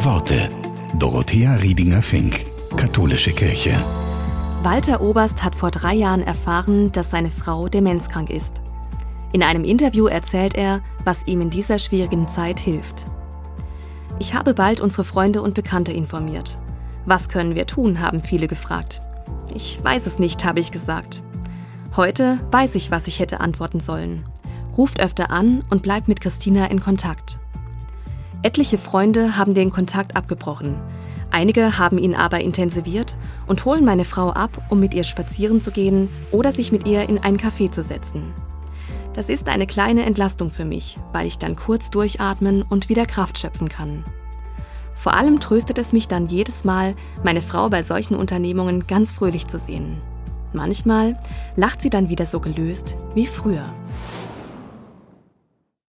Worte. Dorothea Riedinger-Fink, Katholische Kirche. Walter Oberst hat vor 3 Jahren erfahren, dass seine Frau demenzkrank ist. In einem Interview erzählt er, was ihm in dieser schwierigen Zeit hilft. Ich habe bald unsere Freunde und Bekannte informiert. Was können wir tun, haben viele gefragt. Ich weiß es nicht, habe ich gesagt. Heute weiß ich, was ich hätte antworten sollen. Ruft öfter an und bleibt mit Christina in Kontakt. Etliche Freunde haben den Kontakt abgebrochen. Einige haben ihn aber intensiviert und holen meine Frau ab, um mit ihr spazieren zu gehen oder sich mit ihr in ein Café zu setzen. Das ist eine kleine Entlastung für mich, weil ich dann kurz durchatmen und wieder Kraft schöpfen kann. Vor allem tröstet es mich dann jedes Mal, meine Frau bei solchen Unternehmungen ganz fröhlich zu sehen. Manchmal lacht sie dann wieder so gelöst wie früher.